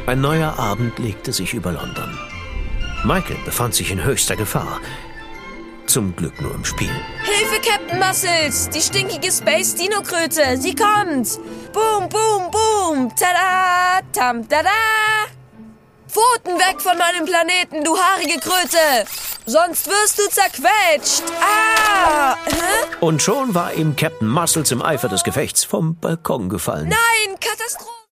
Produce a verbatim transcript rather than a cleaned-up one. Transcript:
Ein neuer Abend legte sich über London. Michael befand sich in höchster Gefahr. Zum Glück nur im Spiel. Hilfe, Captain Muscles! Die stinkige Space-Dino-Kröte! Sie kommt! Boom, boom, boom! Tada! Tam, tada! Pfoten weg von meinem Planeten, du haarige Kröte! Sonst wirst du zerquetscht! Ah! Hä? Und schon war ihm Captain Muscles im Eifer des Gefechts vom Balkon gefallen. Nein, Katastrophe!